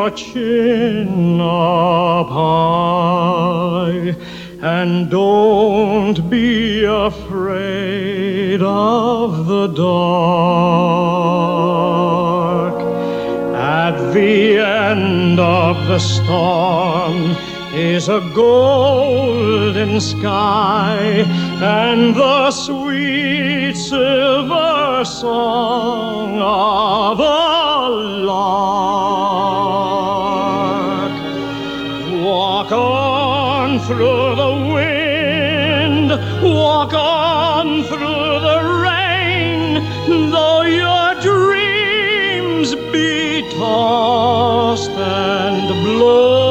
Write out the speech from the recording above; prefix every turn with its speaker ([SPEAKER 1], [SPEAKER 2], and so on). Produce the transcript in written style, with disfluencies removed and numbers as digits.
[SPEAKER 1] your chin up high, and don't be afraid of the dark. At the end of the storm is a golden sky, and the sweet silver song of a lark. Walk on through the wind, walk on through the rain, though your dreams be tossed and blown.